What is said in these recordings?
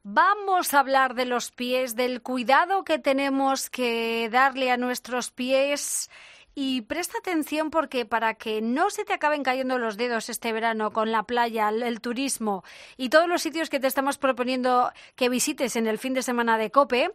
Vamos a hablar de los pies, del cuidado que tenemos que darle a nuestros pies. Y presta atención porque para que no se te acaben cayendo los dedos este verano con la playa, el turismo y todos los sitios que te estamos proponiendo que visites en el fin de semana de COPE,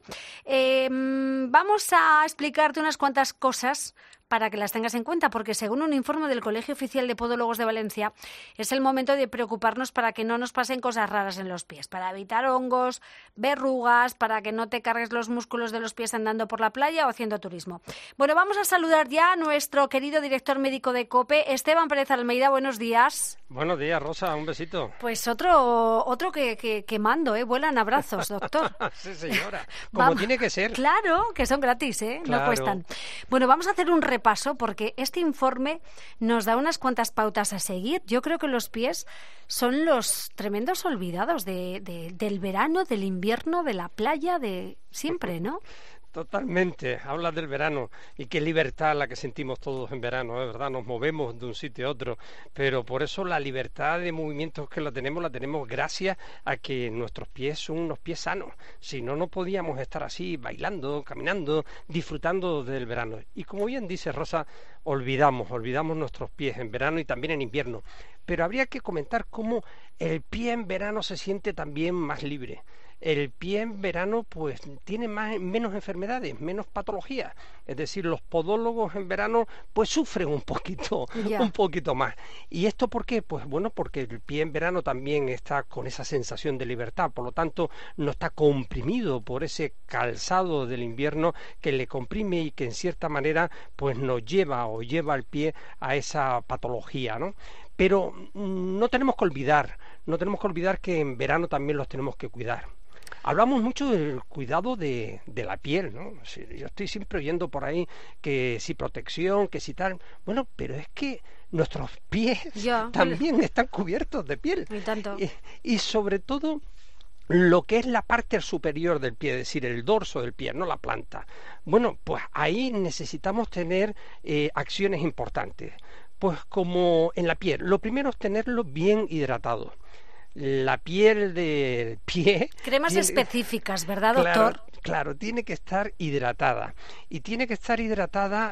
vamos a explicarte unas cuantas cosas para que las tengas en cuenta, porque según un informe del Colegio Oficial de Podólogos de Valencia, es el momento de preocuparnos para que no nos pasen cosas raras en los pies, para evitar hongos, verrugas, para que no te cargues los músculos de los pies andando por la playa o haciendo turismo. Bueno, vamos a saludar ya a nuestro querido director médico de COPE, Esteban Pérez Almeida. Buenos días. Buenos días, Rosa, un besito. Pues otro que mando, vuelan abrazos, doctor. Sí, señora, como tiene que ser. Claro, que son gratis, Claro. No cuestan. Bueno, vamos a hacer un repaso porque este informe nos da unas cuantas pautas a seguir. Yo creo que los pies son los tremendos olvidados del verano, del invierno, de la playa, de siempre, ¿no? Totalmente, hablas del verano y qué libertad la que sentimos todos en verano, es verdad, nos movemos de un sitio a otro, pero por eso la libertad de movimientos que la tenemos gracias a que nuestros pies son unos pies sanos, si no, no podíamos estar así bailando, caminando, disfrutando del verano. Y como bien dice Rosa, olvidamos nuestros pies en verano y también en invierno, pero habría que comentar cómo el pie en verano se siente también más libre. El pie en verano pues tiene menos enfermedades, menos patologías, es decir, los podólogos en verano pues sufren un poquito más. ¿Y esto por qué? Pues bueno, porque el pie en verano también está con esa sensación de libertad, por lo tanto no está comprimido por ese calzado del invierno que le comprime y que en cierta manera pues nos lleva al pie a esa patología, ¿no? Pero no tenemos que olvidar que en verano también los tenemos que cuidar. Hablamos mucho del cuidado de la piel, ¿no? Yo estoy siempre oyendo por ahí que si protección, que si tal. Bueno, pero es que nuestros pies también están cubiertos de piel. Y tanto. Y sobre todo lo que es la parte superior del pie, es decir, el dorso del pie, no la planta. Bueno, pues ahí necesitamos tener acciones importantes. Pues como en la piel, lo primero es tenerlo bien hidratado. La piel del pie... Cremas específicas, ¿verdad, doctor? Claro, tiene que estar hidratada. Y tiene que estar hidratada,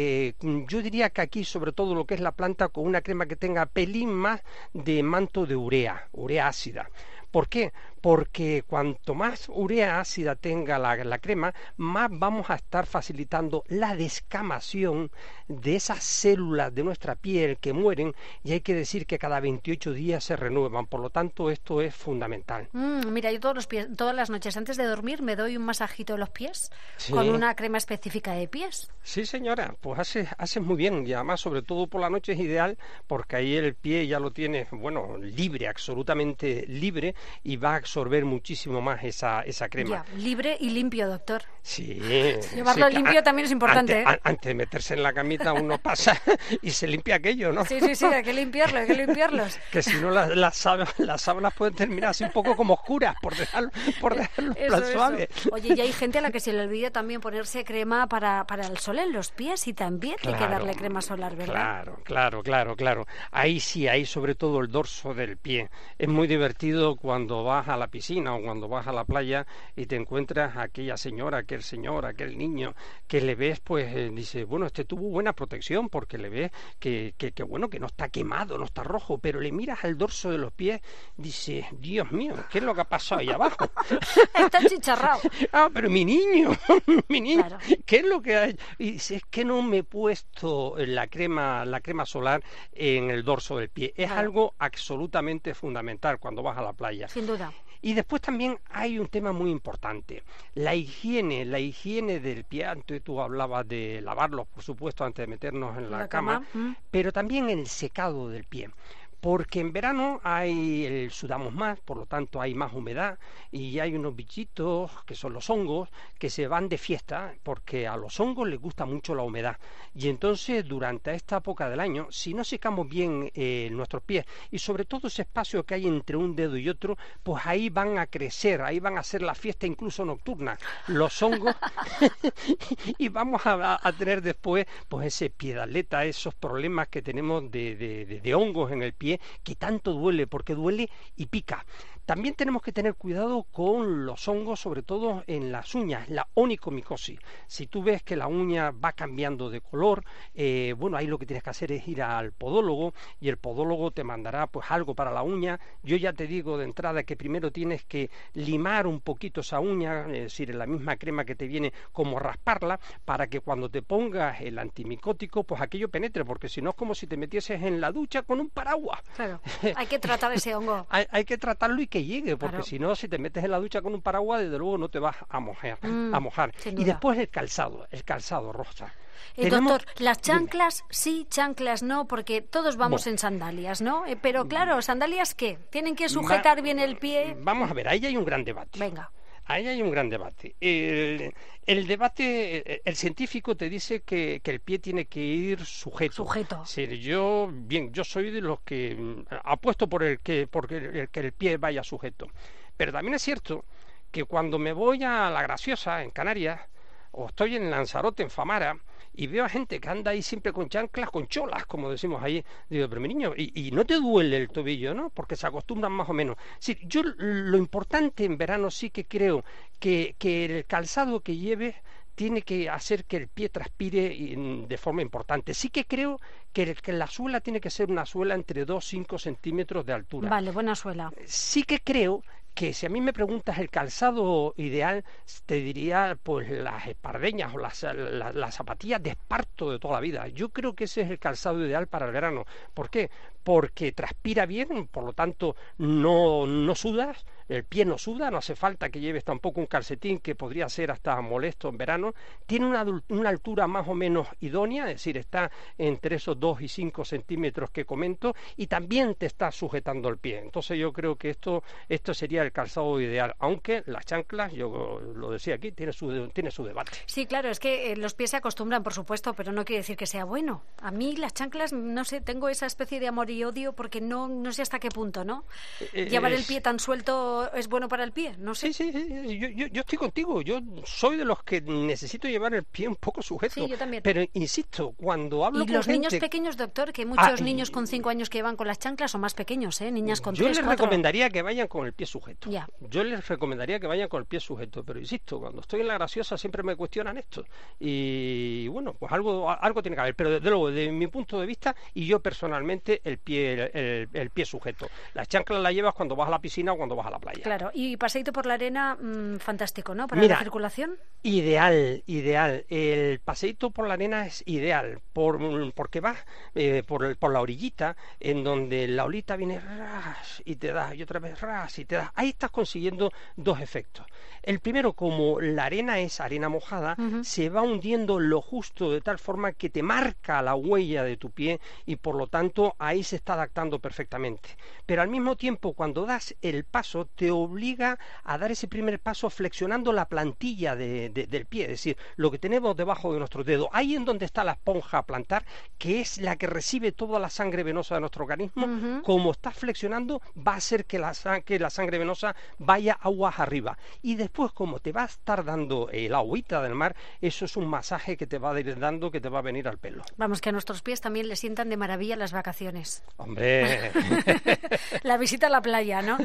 yo diría que aquí, sobre todo lo que es la planta, con una crema que tenga pelín más de manto de urea ácida. ¿Por qué? Porque cuanto más urea ácida tenga la crema, más vamos a estar facilitando la descamación de esas células de nuestra piel que mueren, y hay que decir que cada 28 días se renuevan. Por lo tanto, esto es fundamental. Mira, yo todas las noches antes de dormir me doy un masajito de los pies con una crema específica de pies. Sí, señora, pues haces muy bien, y además sobre todo por la noche es ideal porque ahí el pie ya lo tienes, bueno, libre, absolutamente libre, y va a absorber muchísimo más esa crema. Ya, libre y limpio, doctor. Sí. Llevarlo limpio también es importante. Antes de meterse en la camita uno pasa y se limpia aquello, ¿no? Sí, hay que limpiarlos. Que si no las sábanas pueden terminar así un poco como oscuras por dejarlo suave. Oye, y hay gente a la que se le olvida también ponerse crema para el sol en los pies, y también hay que darle crema solar, ¿verdad? Claro. Ahí sí, ahí sobre todo el dorso del pie. Es muy divertido cuando vas a la piscina o cuando vas a la playa y te encuentras a aquella señora, aquel señor, aquel niño, que le ves, pues dice, bueno, este tuvo buena protección porque le ves que bueno, que no está quemado, no está rojo, pero le miras al dorso de los pies, dice, Dios mío, ¿qué es lo que ha pasado ahí abajo? Está chicharrado. Pero mi niño, Claro. ¿qué es lo que hay? Y dice, es que no me he puesto la crema solar en el dorso del pie. Es algo absolutamente fundamental cuando vas a la playa. Sin duda. Y después también hay un tema muy importante, la higiene del pie. Antes tú hablabas de lavarlos, por supuesto, antes de meternos en la cama, pero también el secado del pie. Porque en verano sudamos más, por lo tanto hay más humedad, y hay unos bichitos que son los hongos que se van de fiesta porque a los hongos les gusta mucho la humedad, y entonces durante esta época del año, si no secamos bien nuestros pies y sobre todo ese espacio que hay entre un dedo y otro, pues ahí van a crecer, ahí van a hacer la fiesta incluso nocturna los hongos y vamos a tener después pues ese pie de atleta, esos problemas que tenemos de hongos en el pie, que tanto duele, porque duele y pica. También tenemos que tener cuidado con los hongos, sobre todo en las uñas, la onicomicosis. Si tú ves que la uña va cambiando de color, bueno, ahí lo que tienes que hacer es ir al podólogo y el podólogo te mandará pues algo para la uña. Yo ya te digo de entrada que primero tienes que limar un poquito esa uña, es decir, en la misma crema que te viene, como rasparla, para que cuando te pongas el antimicótico, pues aquello penetre, porque si no es como si te metieses en la ducha con un paraguas. Claro, hay que tratar ese hongo. Hay que tratarlo y que llegue, porque claro, si no, si te metes en la ducha con un paraguas, desde luego no te vas a mojar. Sin Y duda. después el calzado, Rosa. Doctor, las chanclas sí, chanclas no, porque todos vamos Bueno. en sandalias, ¿no? Pero claro, ¿sandalias qué? ¿Tienen que sujetar bien el pie? Vamos a ver, ahí hay un gran debate. Venga. Ahí hay un gran debate. El debate, el científico te dice que el pie tiene que ir sujeto. Sujeto. Sí, yo soy de los que apuesto por el que el pie vaya sujeto. Pero también es cierto que cuando me voy a La Graciosa, en Canarias, o estoy en Lanzarote, en Famara, y veo a gente que anda ahí siempre con chanclas, con cholas, como decimos ahí, digo, pero mi niño, y no te duele el tobillo, ¿no? Porque se acostumbran más o menos. Sí, yo lo importante en verano sí que creo que el calzado que lleves tiene que hacer que el pie transpire de forma importante. Sí que creo que la suela tiene que ser una suela entre 2 y 5 centímetros de altura. Vale, buena suela. Sí que creo que si a mí me preguntas el calzado ideal, te diría pues las espardeñas o las zapatillas de esparto de toda la vida. Yo creo que ese es el calzado ideal para el verano. ¿Por qué? Porque transpira bien, por lo tanto no sudas, el pie no suda, no hace falta que lleves tampoco un calcetín que podría ser hasta molesto en verano. Tiene una altura más o menos idónea, es decir, está entre esos 2 y 5 centímetros que comento, y también te está sujetando el pie. Entonces yo creo que esto sería el calzado ideal, aunque las chanclas, yo lo decía aquí, tiene su debate. Sí, claro, es que los pies se acostumbran, por supuesto, pero no quiere decir que sea bueno. A mí las chanclas, no sé, tengo esa especie de amor y odio porque no sé hasta qué punto, ¿no? Llevar el pie tan suelto es bueno para el pie, no sé. Sí, yo estoy contigo, yo soy de los que necesito llevar el pie un poco sujeto. Sí, yo también. Pero insisto, cuando hablo con los gente... niños pequeños, doctor, que muchos niños con 5 años que van con las chanclas son más pequeños, niñas con 3, 4. Yo les recomendaría que vayan con el pie sujeto. Ya. Yo les recomendaría que vayan con el pie sujeto, pero insisto, cuando estoy en La Graciosa siempre me cuestionan esto. Y bueno, pues algo tiene que haber, pero desde luego, desde mi punto de vista, y yo personalmente, el pie sujeto. Las chanclas las llevas cuando vas a la piscina o cuando vas a la playa. Claro, y paseíto por la arena, fantástico, ¿no? Para Mira, la circulación. Ideal. El paseíto por la arena es ideal, porque vas por la orillita, en donde la olita viene ras y te da, y otra vez ras y te da. Ahí estás consiguiendo dos efectos. El primero, como la arena es arena mojada, se va hundiendo lo justo de tal forma que te marca la huella de tu pie y por lo tanto ahí se está adaptando perfectamente. Pero al mismo tiempo, cuando das el paso, te obliga a dar ese primer paso flexionando la plantilla del pie, es decir, lo que tenemos debajo de nuestro dedo, ahí en donde está la esponja plantar, que es la que recibe toda la sangre venosa de nuestro organismo. Como estás flexionando, va a hacer que la sangre venosa vaya aguas arriba. Y después, como te va a estar dando la agüita del mar, eso es un masaje que te va a ir dando, que te va a venir al pelo. Vamos, que a nuestros pies también les sientan de maravilla las vacaciones. ¡Hombre! La visita a la playa, ¿no?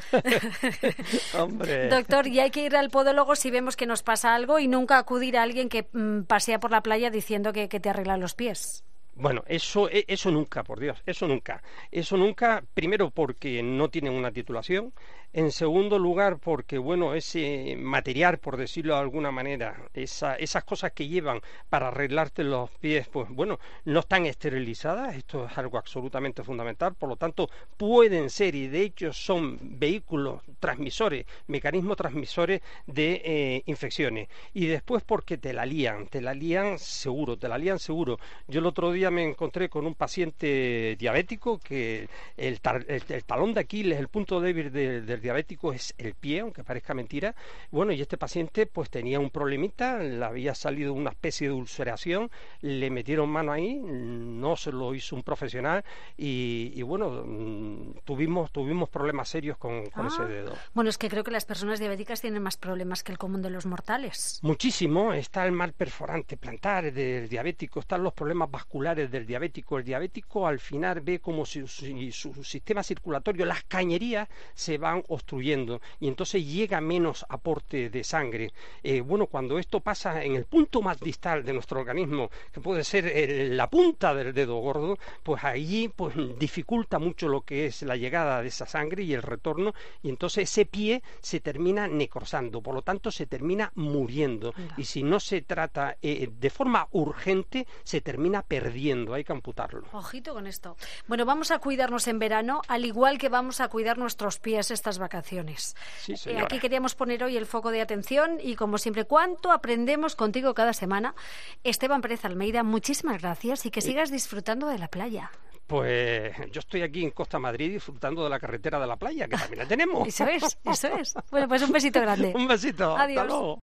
¡Hombre! Doctor, y hay que ir al podólogo si vemos que nos pasa algo y nunca acudir a alguien que pasea por la playa diciendo que te arregla los pies. Bueno, eso nunca, por Dios, eso nunca, primero porque no tienen una titulación, en segundo lugar porque, bueno, ese material, por decirlo de alguna manera, esas cosas que llevan para arreglarte los pies, pues bueno, no están esterilizadas, esto es algo absolutamente fundamental, por lo tanto pueden ser, y de hecho son vehículos transmisores, mecanismos transmisores de infecciones, y después porque te la lían seguro. Yo el otro día me encontré con un paciente diabético que el talón de Aquiles, el punto débil del diabético es el pie, aunque parezca mentira. Bueno, y este paciente pues tenía un problemita, le había salido una especie de ulceración, le metieron mano ahí, no se lo hizo un profesional y bueno, tuvimos problemas serios con ese dedo. Bueno, es que creo que las personas diabéticas tienen más problemas que el común de los mortales. Muchísimo, está el mal perforante plantar del diabético, están los problemas vasculares celulares del diabético. El diabético al final ve como si su sistema circulatorio, las cañerías se van obstruyendo y entonces llega menos aporte de sangre. Bueno, cuando esto pasa en el punto más distal de nuestro organismo, que puede ser la punta del dedo gordo, pues allí pues dificulta mucho lo que es la llegada de esa sangre y el retorno, y entonces ese pie se termina necrosando, por lo tanto se termina muriendo, y si no se trata de forma urgente se termina perdiendo, hay que amputarlo. Ojito con esto. Bueno, vamos a cuidarnos en verano, al igual que vamos a cuidar nuestros pies estas vacaciones. Sí, señora. Aquí queríamos poner hoy el foco de atención y, como siempre, ¿cuánto aprendemos contigo cada semana? Esteban Pérez Almeida, muchísimas gracias y que sigas disfrutando de la playa. Pues yo estoy aquí en Costa Madrid disfrutando de la carretera de la playa, que también la tenemos. Eso es, eso es. Bueno, pues un besito grande. Un besito. Adiós. Hasta luego.